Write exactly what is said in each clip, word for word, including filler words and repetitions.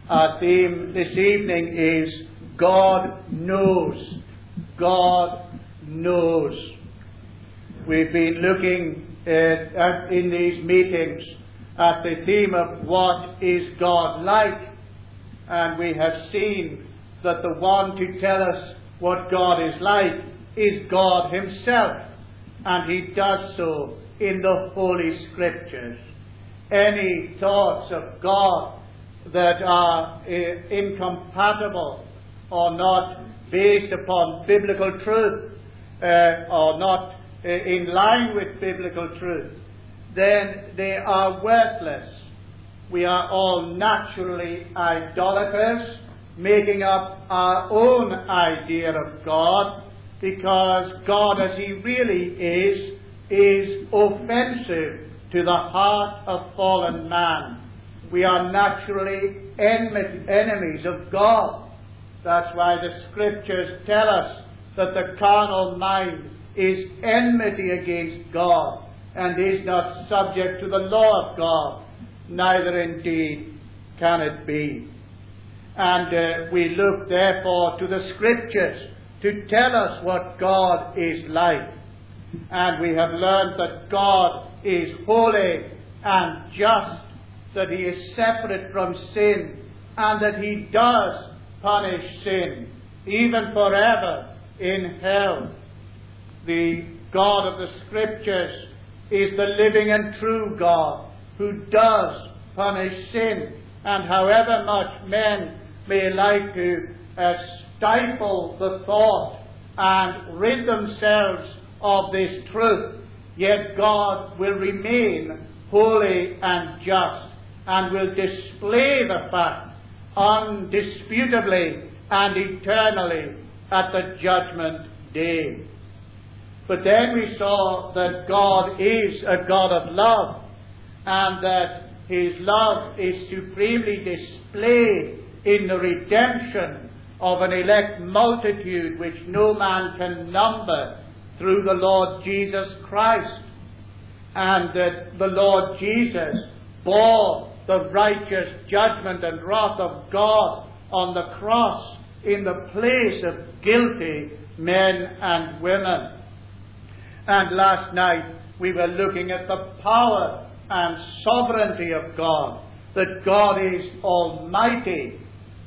Our theme this evening is God knows. God knows. We've been looking uh, at, in these meetings at the theme of what is God like, and we have seen that the one to tell us what God is like is God Himself, and He does so in the Holy Scriptures. Any thoughts of God that are uh, incompatible or not based upon biblical truth uh, or not uh, in line with biblical truth, then they are worthless. We are all naturally idolaters, making up our own idea of God, because God as He really is, is offensive to the heart of fallen man. We are naturally enemy, enemies of God. That's why the Scriptures tell us that the carnal mind is enmity against God, and is not subject to the law of God, neither indeed can it be. And uh, we look therefore to the Scriptures to tell us what God is like. And we have learned that God is holy and just, that He is separate from sin, and that He does punish sin, even forever in hell. The God of the Scriptures is the living and true God, who does punish sin. And however much men may like to uh, stifle the thought and rid themselves of this truth, yet God will remain holy and just, and will display the fact undisputably and eternally at the judgment day. But then we saw that God is a God of love, and that His love is supremely displayed in the redemption of an elect multitude which no man can number through the Lord Jesus Christ, and that the Lord Jesus bore the righteous judgment and wrath of God on the cross in the place of guilty men and women. And last night we were looking at the power and sovereignty of God, that God is almighty,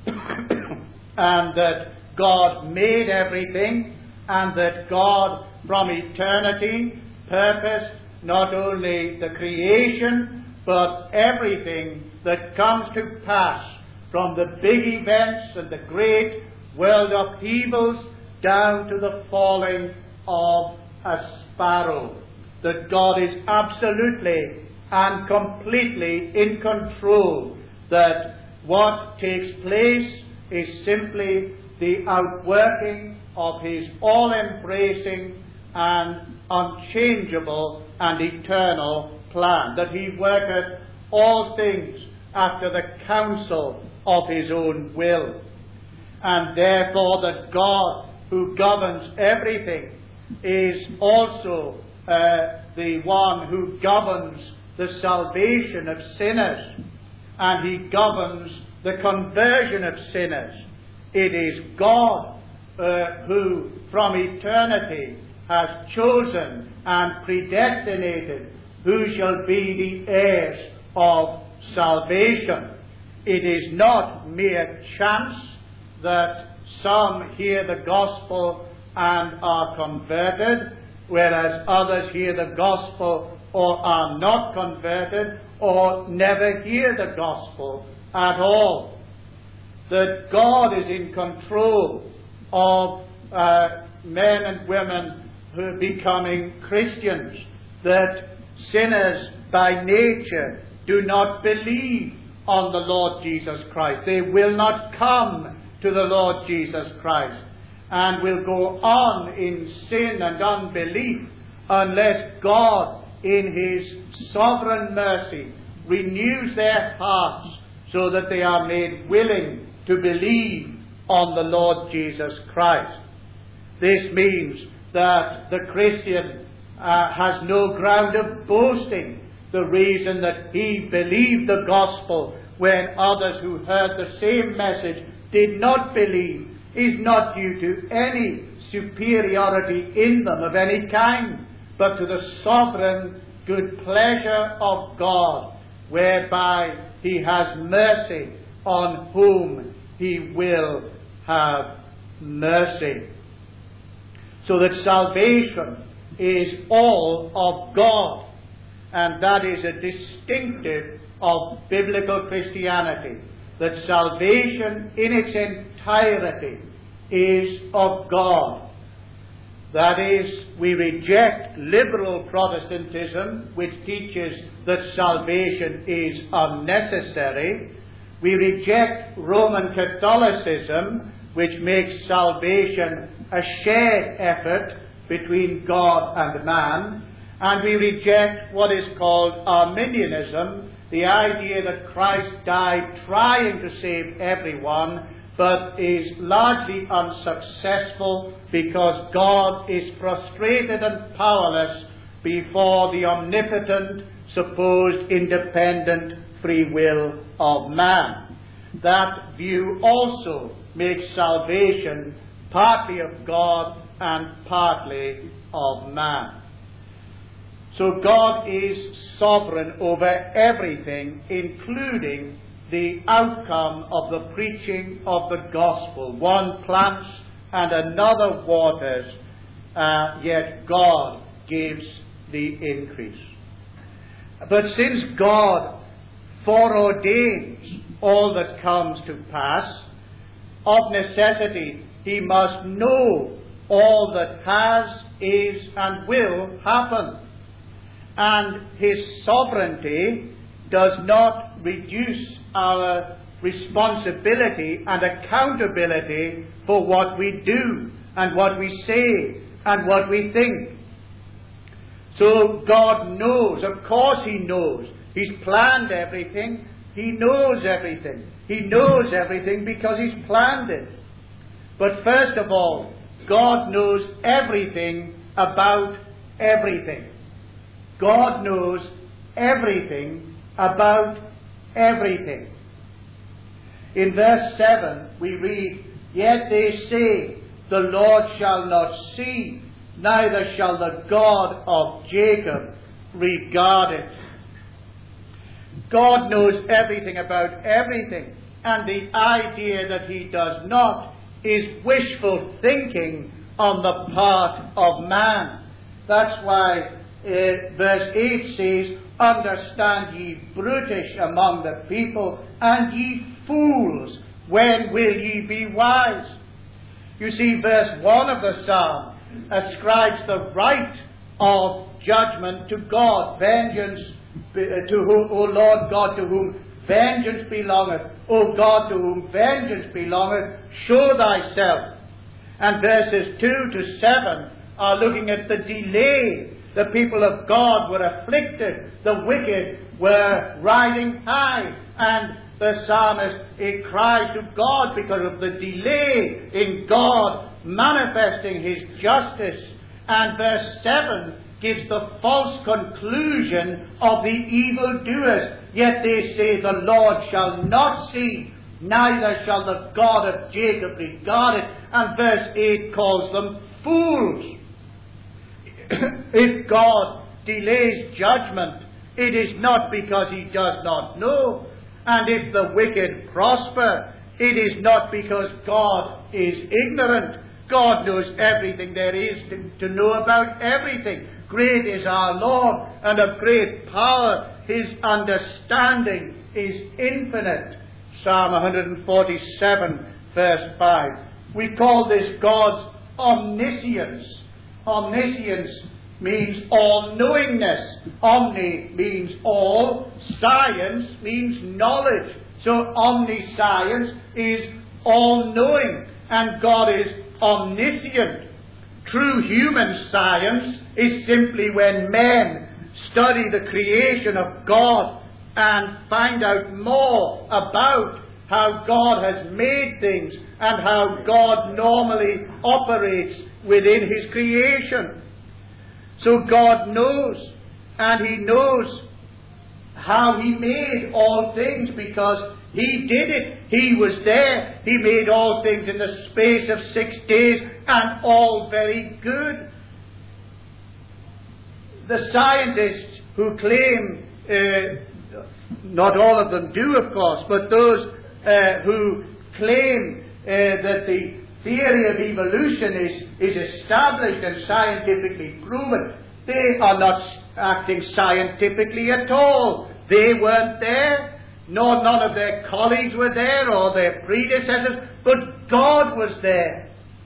and that God made everything, and that God from eternity purposed not only the creation, but everything that comes to pass, from the big events and the great world upheavals down to the falling of a sparrow. That God is absolutely and completely in control. That what takes place is simply the outworking of His all-embracing and unchangeable and eternal plan, that He worketh all things after the counsel of His own will. And therefore that God, who governs everything, is also uh, the one who governs the salvation of sinners, and He governs the conversion of sinners. It is God uh, who from eternity has chosen and predestinated who shall be the heirs of salvation. It is not mere chance that some hear the gospel and are converted, whereas others hear the gospel or are not converted, or never hear the gospel at all. That God is in control of uh, men and women who are becoming Christians, that sinners by nature do not believe on the Lord Jesus Christ. They will not come to the Lord Jesus Christ, and will go on in sin and unbelief unless God, in His sovereign mercy, renews their hearts so that they are made willing to believe on the Lord Jesus Christ. This means that the Christian uh, has no ground of boasting. The reason that he believed the gospel when others who heard the same message did not believe is not due to any superiority in them of any kind, but to the sovereign good pleasure of God, whereby he has mercy on whom he will have mercy. So that salvation is all of God, and that is a distinctive of biblical Christianity, that salvation in its entirety is of God. That is, we reject liberal Protestantism, which teaches that salvation is unnecessary. We reject Roman Catholicism, which makes salvation a shared effort between God and man. And we reject what is called Arminianism, the idea that Christ died trying to save everyone, but is largely unsuccessful because God is frustrated and powerless before the omnipotent, supposed independent free will of man. That view also makes salvation partly of God and partly of man. So God is sovereign over everything, including the outcome of the preaching of the gospel. One plants and another waters, uh, yet God gives the increase. But since God foreordains all that comes to pass, of necessity he must know all that has, is, and will happen. And his sovereignty does not reduce our responsibility and accountability for what we do and what we say and what we think. So God knows, of course he knows. He's planned everything. He knows everything. He knows everything because he's planned it. But first of all, God knows everything about everything. God knows everything about everything. In verse seven we read, "Yet they say, the Lord shall not see, neither shall the God of Jacob regard it." God knows everything about everything, and the idea that he does not is wishful thinking on the part of man. That's why uh, verse eight says, "Understand ye brutish among the people, and ye fools, when will ye be wise?" You see, verse one of the psalm ascribes the right of judgment to God. Vengeance to whom, O Lord God, to whom vengeance belongeth. O God, to whom vengeance belongeth, show thyself. And verses two to seven are looking at the delay. The people of God were afflicted. The wicked were riding high. And the psalmist, he cried to God because of the delay in God manifesting his justice. And verse seven gives the false conclusion of the evildoers. "Yet they say, the Lord shall not see, neither shall the God of Jacob regard it." And verse eight calls them fools. If God delays judgment, it is not because he does not know. And if the wicked prosper, it is not because God is ignorant. God knows everything there is to, to know about everything. Great is our Lord, and of great power. His understanding is infinite. Psalm one forty-seven, verse five. We call this God's omniscience. Omniscience means all-knowingness. Omni means all. Science means knowledge. So omniscience is all-knowing, and God is omniscient. True human science is simply when men study the creation of God and find out more about how God has made things and how God normally operates within his creation. So God knows, and he knows how he made all things, because he did it. He was there. He made all things in the space of six days, and all very good. The scientists who claim, uh, not all of them do, of course, but those uh, who claim uh, that the theory of evolution is, is established and scientifically proven, they are not acting scientifically at all. They weren't there, nor none of their colleagues were there, or their predecessors, but God was there.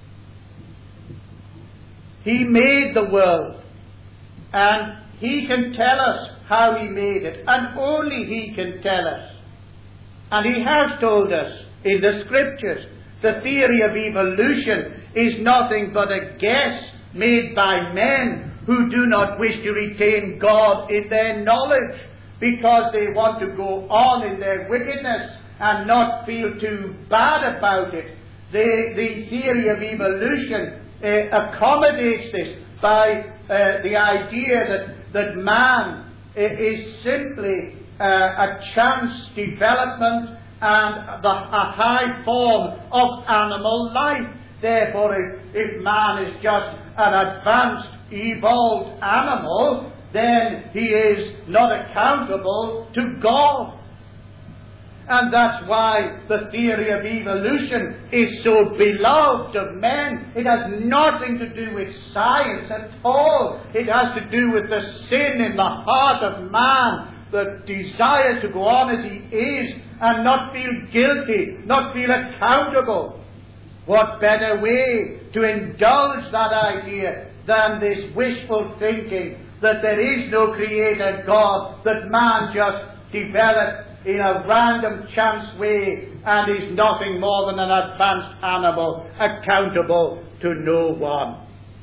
He made the world, and He can tell us how He made it, and only He can tell us. And He has told us in the Scriptures. The theory of evolution is nothing but a guess made by men who do not wish to retain God in their knowledge, because they want to go on in their wickedness and not feel too bad about it. The, the theory of evolution uh, accommodates this by uh, the idea that, that man uh, is simply uh, a chance development and the, a high form of animal life. Therefore, if, if man is just an advanced, evolved animal, then he is not accountable to God. And that's why the theory of evolution is so beloved of men. It has nothing to do with science at all. It has to do with the sin in the heart of man that desires to go on as he is and not feel guilty, not feel accountable. What better way to indulge that idea than this wishful thinking that there is no Creator God, that man just developed in a random chance way and is nothing more than an advanced animal, accountable to no one.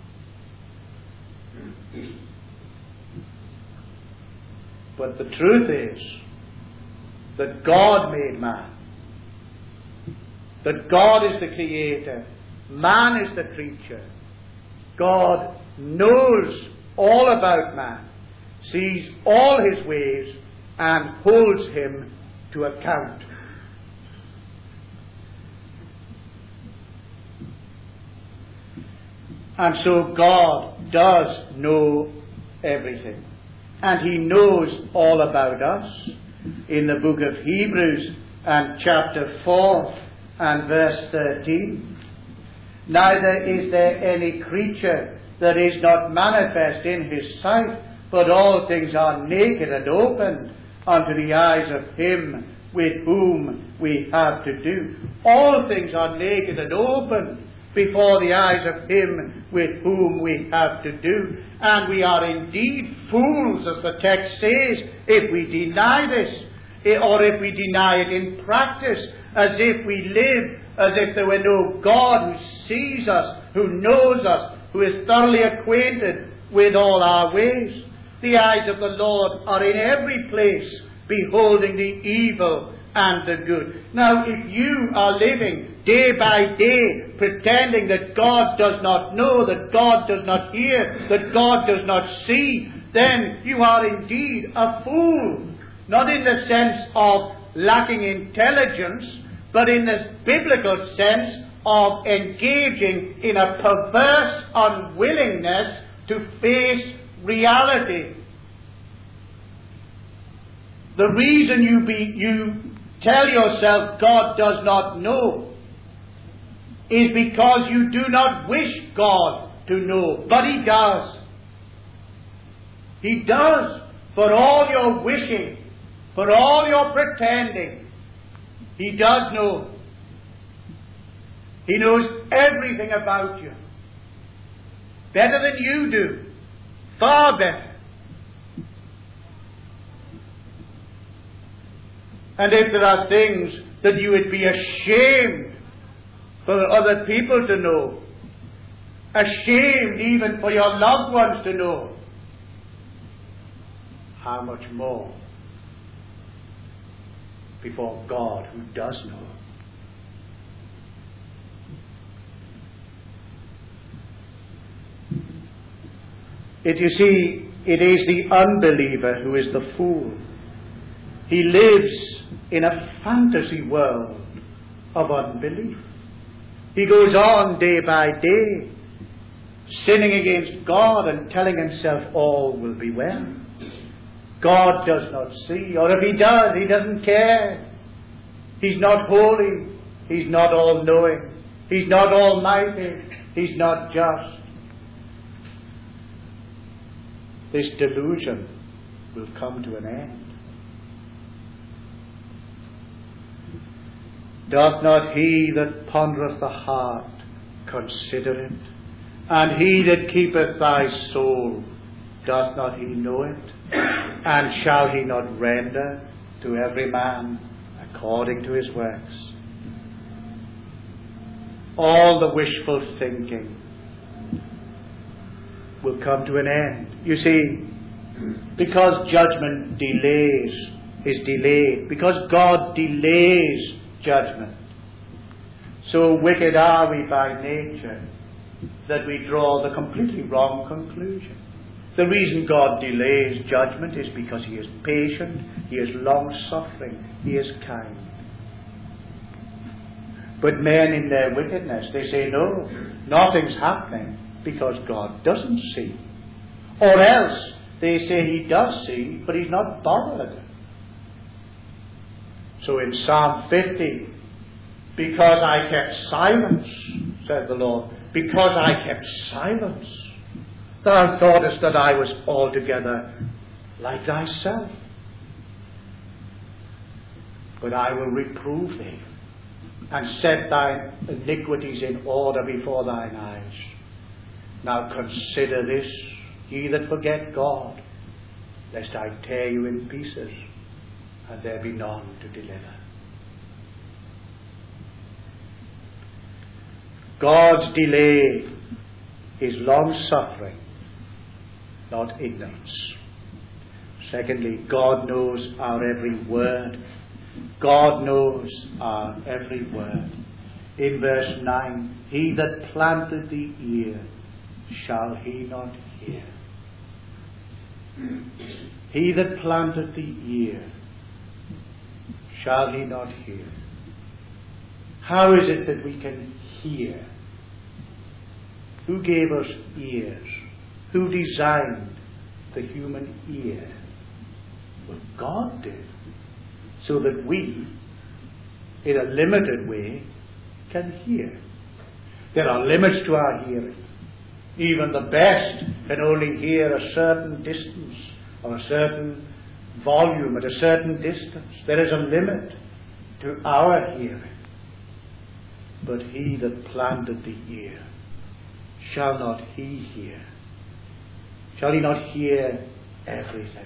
But the truth is that God made man. That God is the Creator. Man is the creature. God knows all about man, sees all his ways, and holds him to account. And so God does know everything. And He knows all about us. In the book of Hebrews and chapter four and verse thirteen, neither is there any creature that is not manifest in His sight, but all things are naked and opened unto the eyes of Him with whom we have to do. All things are naked and opened before the eyes of Him with whom we have to do. And we are indeed fools, as the text says, if we deny this, or if we deny it in practice, as if we live as if there were no God who sees us, who knows us, who is thoroughly acquainted with all our ways. The eyes of the Lord are in every place, beholding the evil and the good. Now, if you are living day by day pretending that God does not know, that God does not hear, that God does not see, then you are indeed a fool. Not in the sense of lacking intelligence, but in the biblical sense of engaging in a perverse unwillingness to face reality. The reason you be, you tell yourself God does not know is because you do not wish God to know. But He does. He does. For all your wishing, for all your pretending, He does know. He knows everything about you. Better than you do. Far better. And if there are things that you would be ashamed for other people to know, ashamed even for your loved ones to know, how much more before God, who does know? It, you see, it is the unbeliever who is the fool. He lives in a fantasy world of unbelief. He goes on day by day, sinning against God and telling himself all will be well. God does not see, or if he does, he doesn't care. He's not holy. He's not all-knowing. He's not almighty. He's not just. This delusion will come to an end. Doth not he that pondereth the heart consider it? And he that keepeth thy soul, doth not he know it? And shall he not render to every man according to his works? All the wishful thinking will come to an end. You see, because judgment delays, is delayed, because God delays judgment, so wicked are we by nature that we draw the completely wrong conclusion. The reason God delays judgment is because he is patient, he is long-suffering, he is kind. But men in their wickedness, they say, no, nothing's happening because God doesn't see. Or else they say he does see, but he's not bothered. So in Psalm fifty, because I kept silence, said the Lord, because I kept silence, thou thoughtest that I was altogether like thyself. But I will reprove thee, and set thine iniquities in order before thine eyes. Now consider this, ye that forget God, lest I tear you in pieces, and there be none to deliver. God's delay is long-suffering, not ignorance. Secondly, God knows our every word. God knows our every word. In verse nine, he that planted the ear, shall he not hear? He that planted the ear, shall he not hear? How is it that we can hear? Who gave us ears? Who designed the human ear? Well, God did. So that we, in a limited way, can hear. There are limits to our hearing. Even the best can only hear a certain distance, or a certain volume at a certain distance. There is a limit to our hearing. But he that planted the ear, shall not he hear? Shall he not hear everything?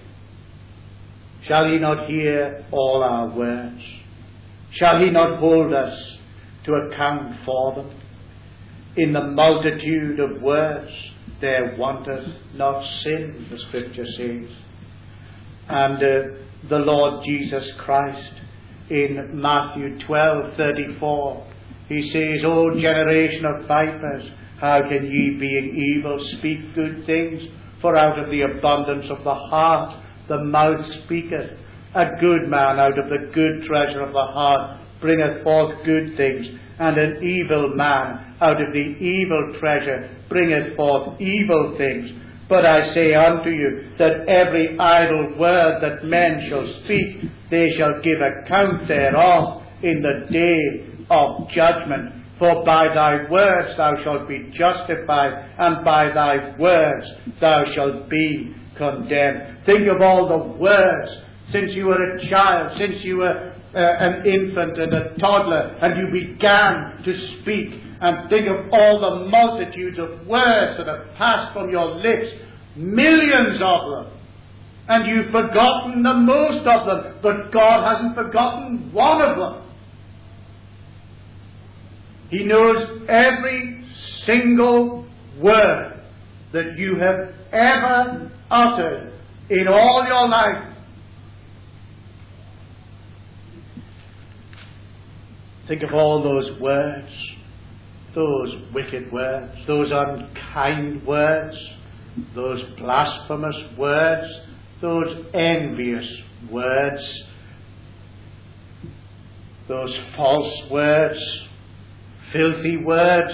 Shall he not hear all our words? Shall he not hold us to account for them? In the multitude of words there wanteth not sin, the Scripture says. And uh, the Lord Jesus Christ in Matthew twelve thirty-four, he says, O generation of vipers, how can ye, being evil, speak good things? For out of the abundance of the heart the mouth speaketh. A good man out of the good treasure of the heart bringeth forth good things, and an evil man out of the evil treasure bringeth forth evil things. But I say unto you, that every idle word that men shall speak, they shall give account thereof in the day of judgment. For by thy words thou shalt be justified, and by thy words thou shalt be condemned. Think of all the words since you were a child, since you were uh, an infant and a toddler, and you began to speak. And think of all the multitudes of words that have passed from your lips, millions of them. And you've forgotten the most of them, but God hasn't forgotten one of them. He knows every single word that you have ever uttered in all your life. Think of all those words, those wicked words, those unkind words, those blasphemous words, those envious words, those false words, filthy words,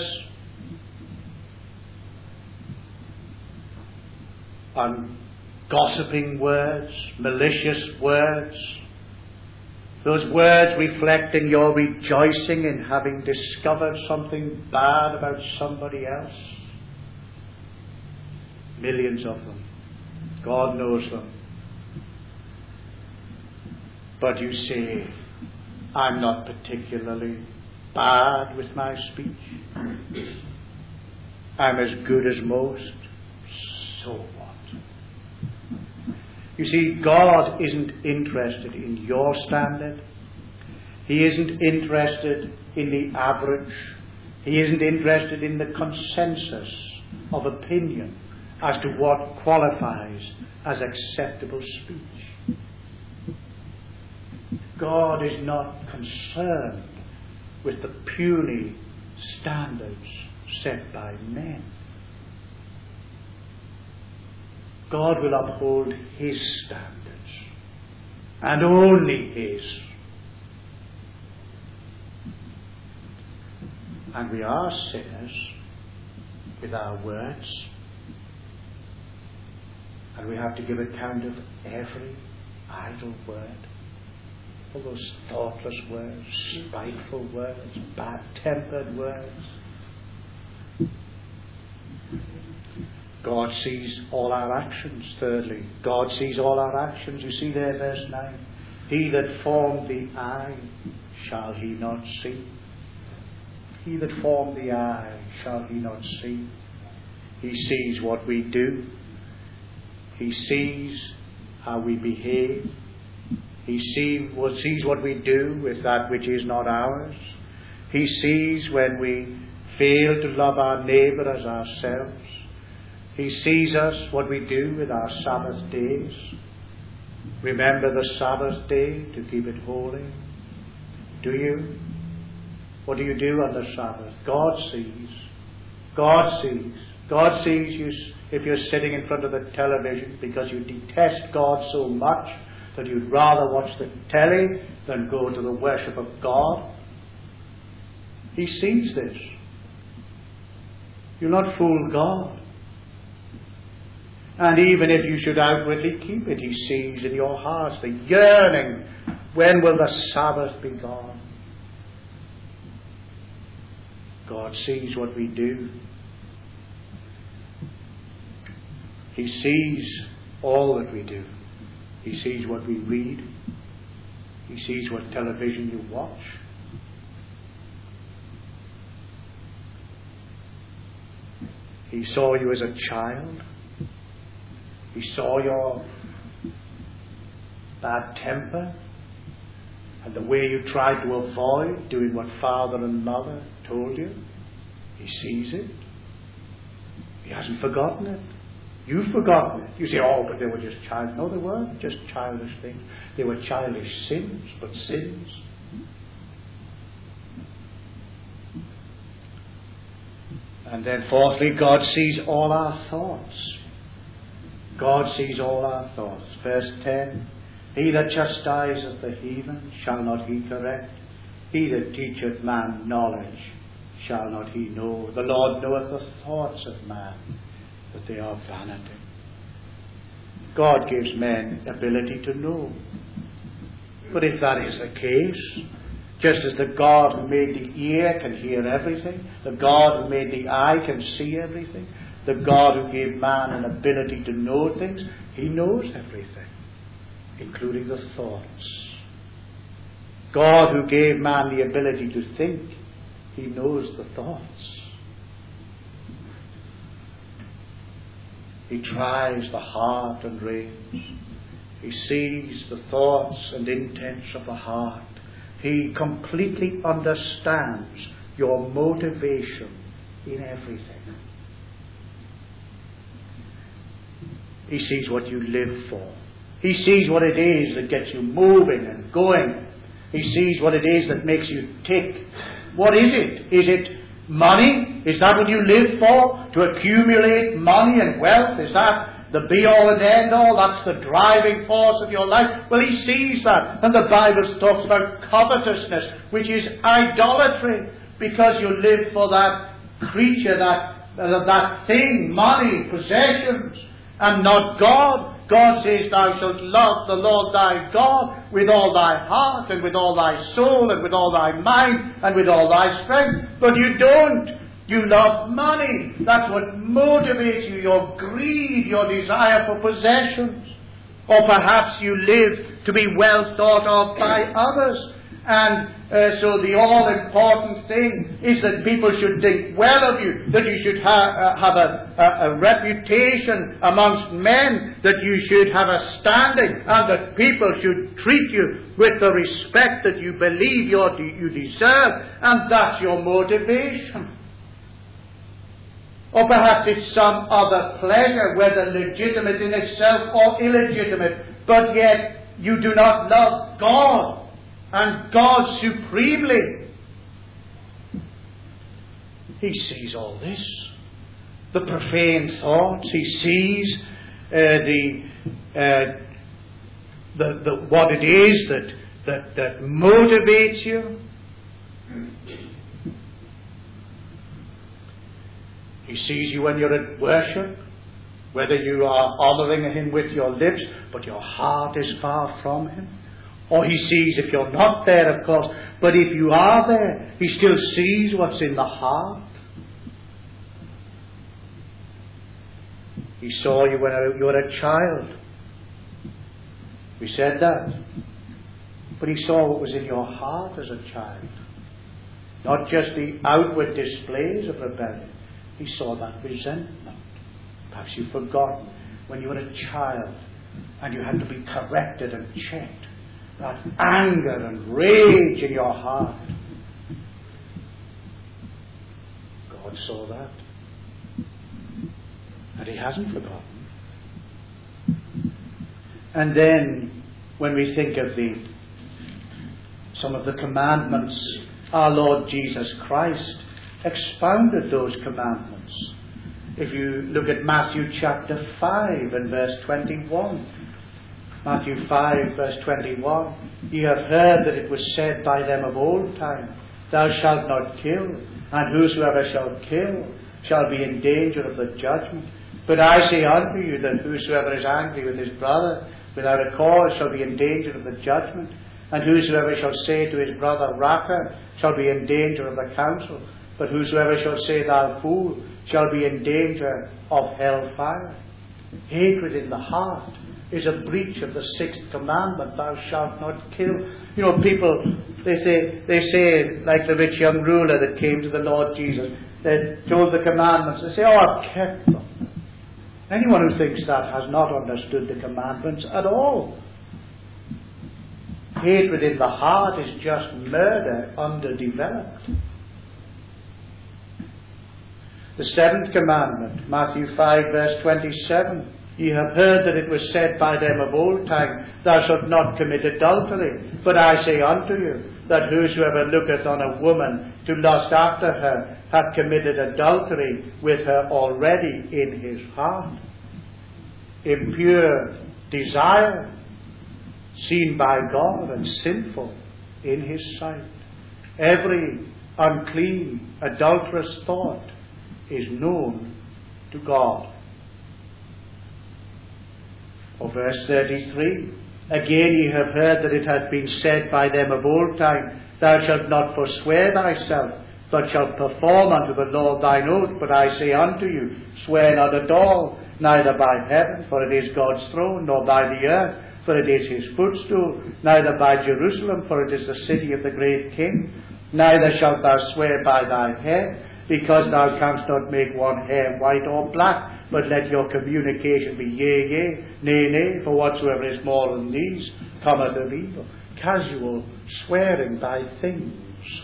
and gossiping words, malicious words, those words reflecting your rejoicing in having discovered something bad about somebody else. Millions of them. God knows them. But you say, I'm not particularly bad with my speech. I'm as good as most. So what? You see, God isn't interested in your standard. He isn't interested in the average. He isn't interested in the consensus of opinion as to what qualifies as acceptable speech. God is not concerned with the puny standards set by men. God will uphold His standards, and only His. And we are sinners with our words, and we have to give account of every idle word. All those thoughtless words, spiteful words, bad-tempered words. God sees all our actions, thirdly. God sees all our actions. You see there, verse nine. He that formed the eye, shall he not see? He that formed the eye, shall he not see? He sees what we do. He sees how we behave. He sees what, sees what we do with that which is not ours. He sees when we fail to love our neighbour as ourselves. He sees us, what we do with our Sabbath days. Remember the Sabbath day to keep it holy. Do you? What do you do on the Sabbath? God sees. God sees. God sees you if you're sitting in front of the television because you detest God so much that you'd rather watch the telly than go to the worship of God. He sees this. You'll not fool God. And even if you should outwardly keep it, He sees in your hearts the yearning. When will the Sabbath be gone? God sees what we do. He sees all that we do. He sees what we read. He sees what television you watch. He saw you as a child. He saw your bad temper and the way you tried to avoid doing what father and mother told you. He sees it. He hasn't forgotten it. You've forgotten it. You say, oh, but they were just child. No, they weren't just childish things. They were childish sins, but sins. And then fourthly, God sees all our thoughts. God sees all our thoughts. Verse ten, He that chastiseth the heathen, shall not he correct? He that teacheth man knowledge, shall not he know? The Lord knoweth the thoughts of man, that they are vanity. God gives men ability to know. But if that is the case, just as the God who made the ear can hear everything, the God who made the eye can see everything, the God who gave man an ability to know things, He knows everything, including the thoughts. God who gave man the ability to think, He knows the thoughts. He tries the heart and reins. He sees the thoughts and intents of the heart. He completely understands your motivation in everything. He sees what you live for. He sees what it is that gets you moving and going. He sees what it is that makes you tick. What is it? Is it money? Is that what you live for? To accumulate money and wealth? Is that the be-all and end-all, that's the driving force of your life. Well, he sees that. And the Bible talks about covetousness, which is idolatry, because you live for that creature, that, uh, that thing, money, possessions, and not God. God says, thou shalt love the Lord thy God with all thy heart, and with all thy soul, and with all thy mind, and with all thy strength. But you don't. You love money. That's what motivates you, your greed, your desire for possessions. Or perhaps you live to be well thought of by others. And uh, so the all-important thing is that people should think well of you, that you should ha- uh, have a, a, a reputation amongst men, that you should have a standing, and that people should treat you with the respect that you believe you're, you deserve. And that's your motivation. Or perhaps it's some other pleasure, whether legitimate in itself or illegitimate, but yet you do not love God and God supremely. He sees all this. The profane thoughts. He sees uh, the, uh, the the what it is that that that motivates you. He sees you when you're at worship, whether you are honouring Him with your lips, but your heart is far from Him. Or He sees if you're not there, of course, but if you are there, He still sees what's in the heart. He saw you when you were a child. We said that. But He saw what was in your heart as a child. Not just the outward displays of rebellion. He saw that resentment. Perhaps you've forgotten when you were a child and you had to be corrected and checked. That anger and rage in your heart. God saw that. And He hasn't forgotten. And then, when we think of the some of the commandments, our Lord Jesus Christ expounded those commandments. If you look at Matthew chapter five and verse twenty-one. Matthew five verse twenty-one. Ye have heard that it was said by them of old time, Thou shalt not kill, and whosoever shall kill shall be in danger of the judgment. But I say unto you that whosoever is angry with his brother without a cause shall be in danger of the judgment. And whosoever shall say to his brother, Raca, shall be in danger of the council. But whosoever shall say, Thou fool, shall be in danger of hell fire. Hatred in the heart is a breach of the sixth commandment, Thou shalt not kill. You know, people, they say, they say, like the rich young ruler that came to the Lord Jesus, they told the commandments, they say, oh, I've kept them. Anyone who thinks that has not understood the commandments at all. Hatred in the heart is just murder underdeveloped. The seventh commandment, Matthew five verse twenty-seven. Ye have heard that it was said by them of old time, Thou shalt not commit adultery. But I say unto you, that whosoever looketh on a woman to lust after her, hath committed adultery with her already in his heart. Impure desire, seen by God and sinful in His sight. Every unclean, adulterous thought is known to God. Or verse thirty-three. Again ye have heard that it hath been said by them of old time, Thou shalt not forswear thyself, but shalt perform unto the Lord thine oath. But I say unto you, swear not at all, neither by heaven, for it is God's throne, nor by the earth, for it is His footstool, neither by Jerusalem, for it is the city of the great King. Neither shalt thou swear by thy head, because thou canst not make one hair white or black, but let your communication be yea, yea, nay, nay, for whatsoever is more than these cometh of evil. Casual swearing by things.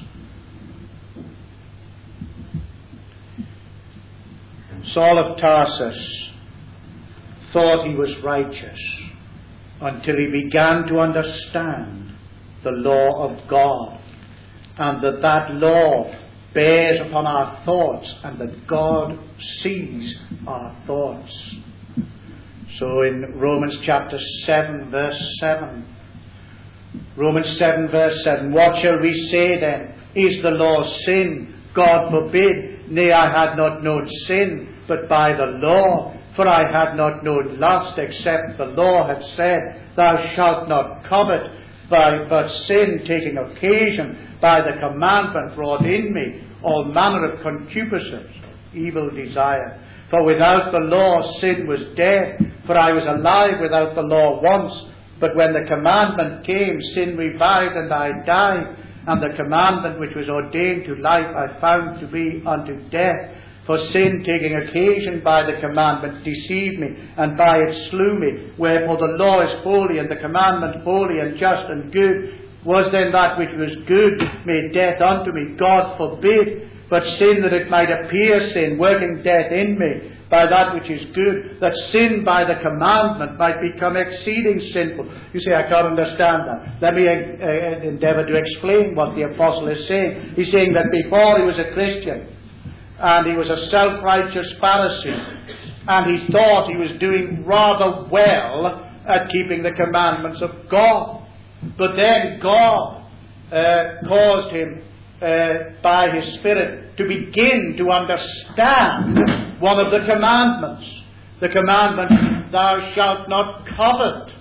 Saul of Tarsus thought he was righteous until he began to understand the law of God, and that that law bears upon our thoughts, and that God sees our thoughts. So in Romans chapter seven, verse seven, Romans seven, verse seven, what shall we say then? Is the law sin? God forbid. Nay, I had not known sin, but by the law. For I had not known lust, except the law had said, Thou shalt not covet. By, but sin, taking occasion by the commandment, wrought in me all manner of concupiscence, evil desire. For without the law sin was dead. For I was alive without the law once. But when the commandment came, sin revived, and I died. And the commandment which was ordained to life I found to be unto death. For sin, taking occasion by the commandment, deceived me, and by it slew me. Wherefore the law is holy, and the commandment holy, and just, and good. Was then that which was good made death unto me? God forbid. But sin, that it might appear sin, working death in me, by that which is good, that sin by the commandment might become exceeding sinful. You say, I can't understand that. Let me uh, endeavour to explain what the apostle is saying. He's saying that before he was a Christian, and he was a self-righteous Pharisee, and he thought he was doing rather well at keeping the commandments of God. But then God uh, caused him Uh, by his Spirit to begin to understand one of the commandments. The commandment, thou shalt not covet.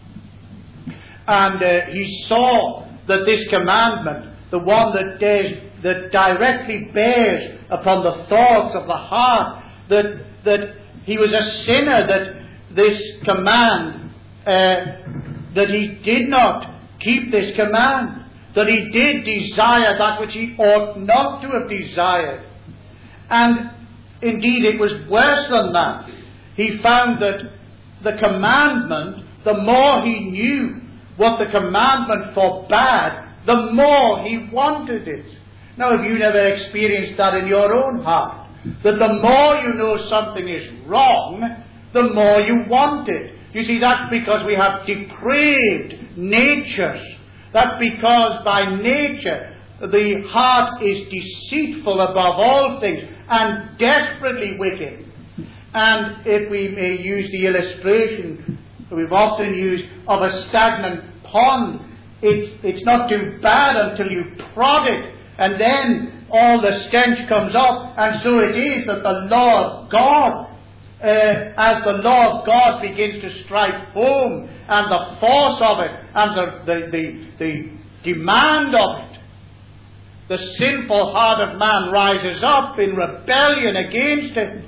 And uh, he saw that this commandment, the one that, dares, that directly bears upon the thoughts of the heart, that, that he was a sinner, that this command, uh, that he did not keep this command, that he did desire that which he ought not to have desired. And indeed it was worse than that. He found that the commandment, the more he knew what the commandment forbade, the more he wanted it. Now, have you never experienced that in your own heart? That the more you know something is wrong, the more you want it. You see, that's because we have depraved natures. That's because by nature the heart is deceitful above all things and desperately wicked. And if we may use the illustration we've often used of a stagnant pond, it's, it's not too bad until you prod it, and then all the stench comes up. And so it is that the law of God, uh, as the law of God begins to strike home, and the force of it, and the, the, the, the demand of it, the sinful heart of man rises up in rebellion against it.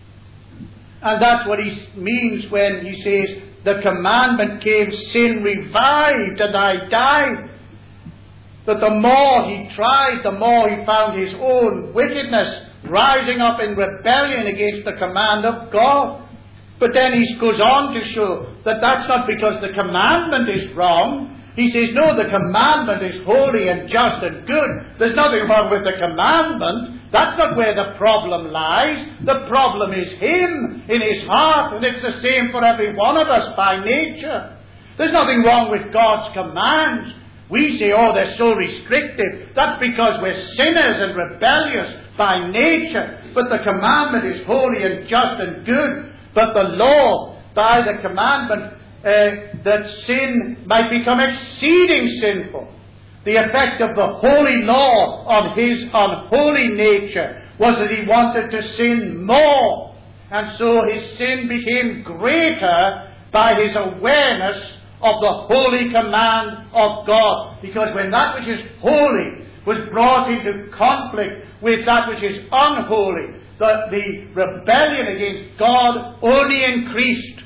And that's what he means when he says, the commandment came, sin revived, and I died. But the more he tried, the more he found his own wickedness rising up in rebellion against the command of God. But then he goes on to show that that's not because the commandment is wrong. He says, no, the commandment is holy and just and good. There's nothing wrong with the commandment. That's not where the problem lies. The problem is him in his heart, and it's the same for every one of us by nature. There's nothing wrong with God's commands. We say, oh, they're so restrictive. That's because we're sinners and rebellious by nature. But the commandment is holy and just and good. But the law, by the commandment, uh, that sin might become exceeding sinful. The effect of the holy law on his unholy nature was that he wanted to sin more. And so his sin became greater by his awareness of the holy command of God. Because when that which is holy was brought into conflict with that which is unholy, the, the rebellion against God only increased.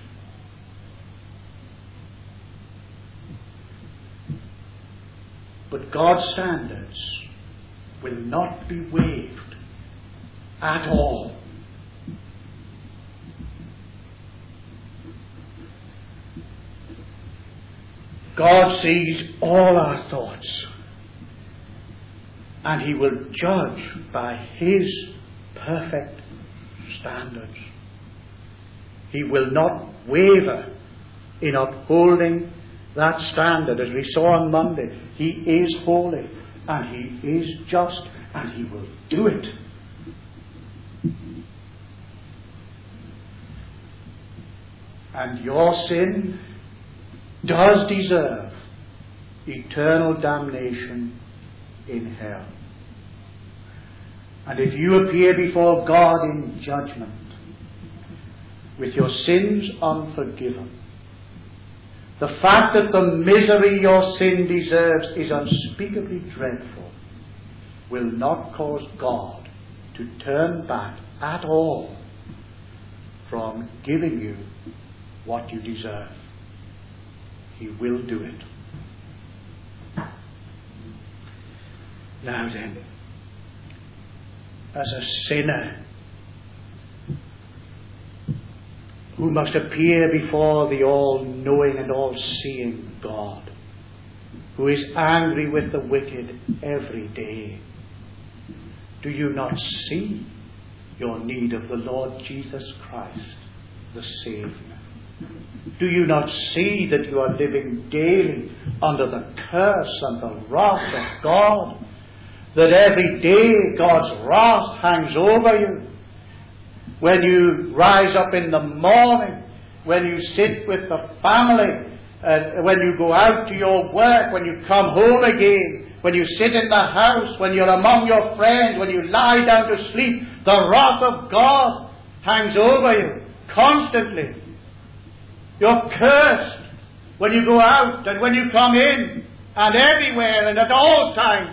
But God's standards will not be waived at all. God sees all our thoughts, and he will judge by his perfect standards. He will not waver in upholding that standard. As we saw on Monday, he is holy, and he is just, and he will do it. And your sin does deserve eternal damnation in hell. And if you appear before God in judgment with your sins unforgiven, the fact that the misery your sin deserves is unspeakably dreadful will not cause God to turn back at all from giving you what you deserve. He will do it. Now then, as a sinner who must appear before the all-knowing and all-seeing God, who is angry with the wicked every day, do you not see your need of the Lord Jesus Christ, the Saviour? Do you not see that you are living daily under the curse and the wrath of God? That every day God's wrath hangs over you. When you rise up in the morning, when you sit with the family, uh, when you go out to your work, when you come home again, when you sit in the house, when you're among your friends, when you lie down to sleep, the wrath of God hangs over you constantly. You're cursed when you go out and when you come in, and everywhere and at all times.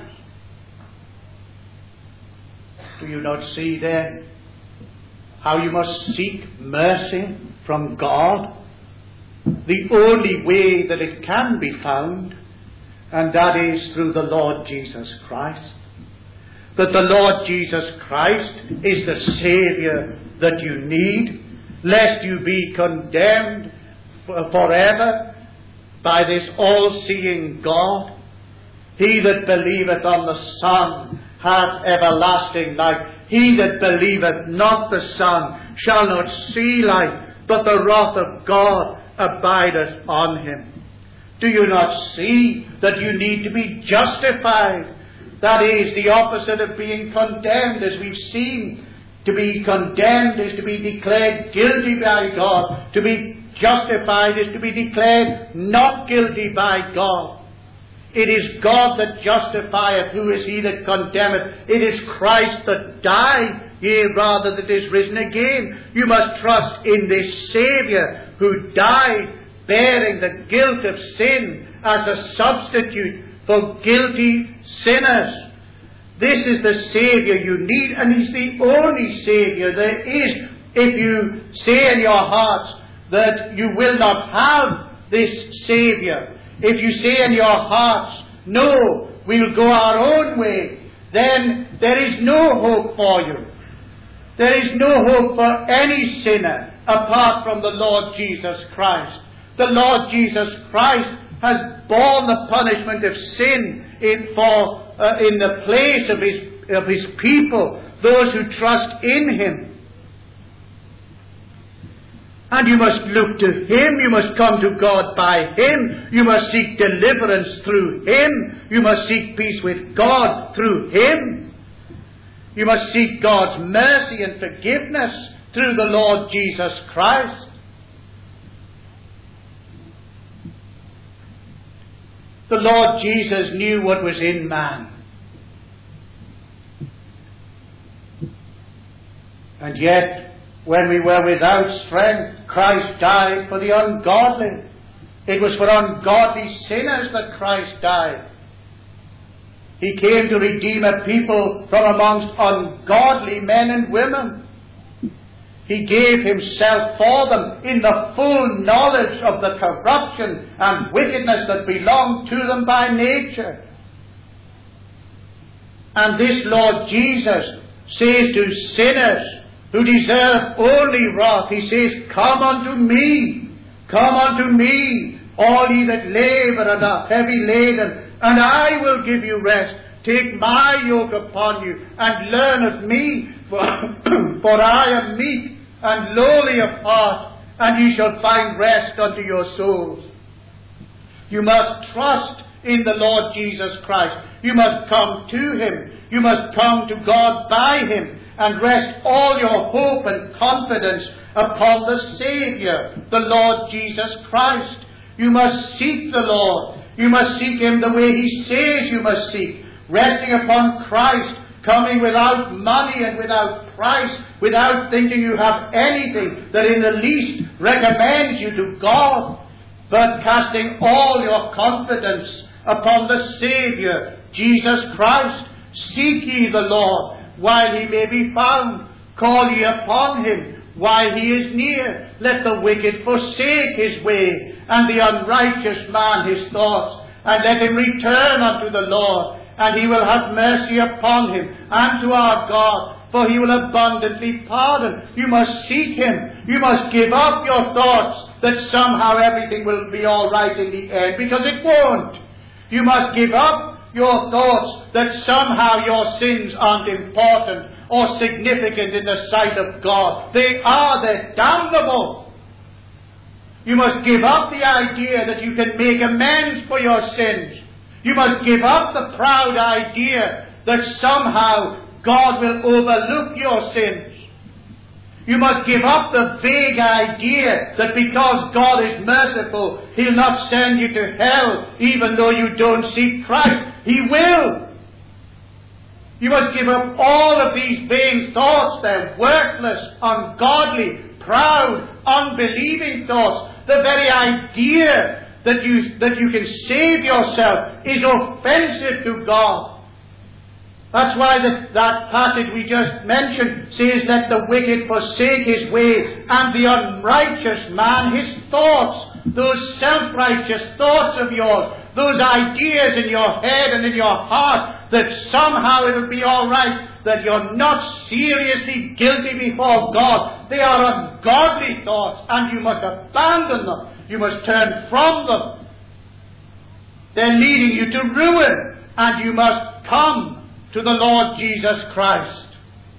Do you not see then how you must seek mercy from God? The only way that it can be found, and that is through the Lord Jesus Christ. That the Lord Jesus Christ is the Saviour that you need, lest you be condemned forever by this all-seeing God. He that believeth on the Son hath everlasting life. He that believeth not the Son shall not see life, but the wrath of God abideth on him. Do you not see that you need to be justified? That is the opposite of being condemned, as we've seen. To be condemned is to be declared guilty by God. To be justified is to be declared not guilty by God. It is God that justifieth. Who is he that condemneth? It is Christ that died, yea, rather that is risen again. You must trust in this Saviour who died, bearing the guilt of sin as a substitute for guilty sinners. This is the Saviour you need, and he's the only Saviour there is. If you say in your hearts that you will not have this Saviour, if you say in your hearts, no, we'll go our own way, then there is no hope for you. There is no hope for any sinner apart from the Lord Jesus Christ. The Lord Jesus Christ has borne the punishment of sin in, for, uh, in the place of his, of his people, those who trust in him. And you must look to him. You must come to God by him. You must seek deliverance through him. You must seek peace with God through him. You must seek God's mercy and forgiveness through the Lord Jesus Christ. The Lord Jesus knew what was in man. And yet, when we were without strength, Christ died for the ungodly. It was for ungodly sinners that Christ died. He came to redeem a people from amongst ungodly men and women. He gave himself for them in the full knowledge of the corruption and wickedness that belonged to them by nature. And this Lord Jesus says to sinners who deserve only wrath, he says, come unto me, come unto me, all ye that labour and are heavy laden, and I will give you rest. Take my yoke upon you, and learn of me, for, for I am meek and lowly of heart, and ye shall find rest unto your souls. You must trust in the Lord Jesus Christ. You must come to him. You must come to God by him. and rest all your hope and confidence upon the Saviour, the Lord Jesus Christ. You must seek the Lord. You must seek Him the way He says you must seek, resting upon Christ, coming without money and without price, without thinking you have anything that in the least recommends you to God, but casting all your confidence upon the Saviour, Jesus Christ. Seek ye the Lord while He may be found. Call ye upon Him while He is near. Let the wicked forsake his way, and the unrighteous man his thoughts, and let him return unto the Lord, and He will have mercy upon him, and to our God, for He will abundantly pardon. You must seek Him. You must give up your thoughts that somehow everything will be all right in the end, because it won't. You must give up your thoughts that somehow your sins aren't important or significant in the sight of God. They are. They're damnable. You must give up the idea that you can make amends for your sins. You must give up the proud idea that somehow God will overlook your sins. You must give up the vague idea that because God is merciful, He'll not send you to hell even though you don't seek Christ. He will. You must give up all of these vain thoughts. They're worthless, ungodly, proud, unbelieving thoughts. The very idea that you, that you can save yourself is offensive to God. That's why the, that passage we just mentioned says, let the wicked forsake his way, and the unrighteous man his thoughts. Those self-righteous thoughts of yours, those ideas in your head and in your heart that somehow it will be all right, that you're not seriously guilty before God. They are ungodly thoughts, and you must abandon them. You must turn from them. They're leading you to ruin, and you must come to the Lord Jesus Christ.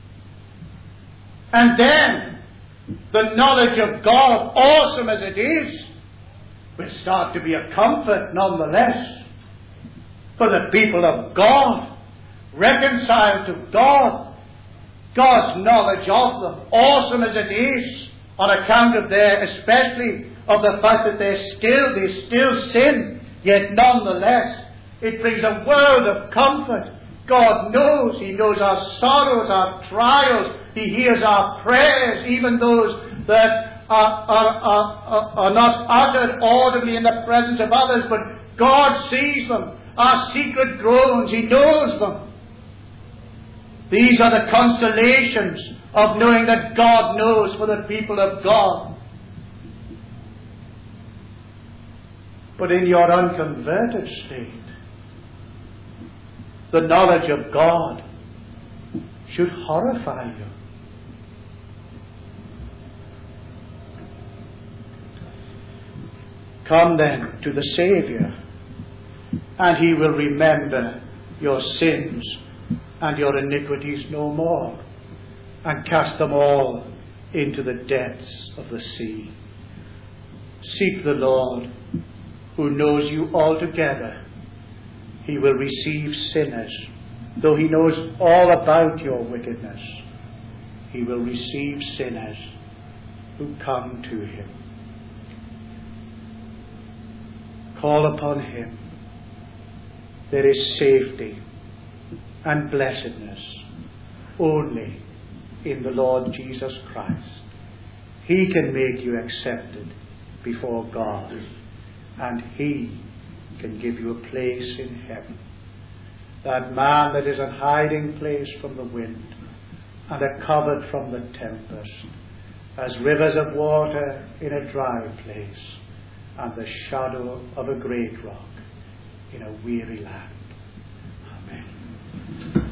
And then the knowledge of God, awesome as it is, will start to be a comfort nonetheless for the people of God, reconciled to God. God's knowledge of them, awesome as it is, on account of their, especially of the fact that they still, they still sin, yet nonetheless it brings a world of comfort. God knows. He knows our sorrows, our trials. He hears our prayers, even those that are, are, are, are not uttered audibly in the presence of others, but God sees them. Our secret groans, He knows them. These are the consolations of knowing that God knows for the people of God. But in your unconverted state, the knowledge of God should horrify you. Come then to the Saviour, and He will remember your sins and your iniquities no more, and cast them all into the depths of the sea. Seek the Lord, who knows you altogether. He will receive sinners, though He knows all about your wickedness. He will receive sinners who come to Him. Call upon Him. There is safety and blessedness only in the Lord Jesus Christ. He can make you accepted before God, and He can give you a place in heaven. That man that is a hiding place from the wind and a covert from the tempest, as rivers of water in a dry place, and the shadow of a great rock in a weary land. Amen.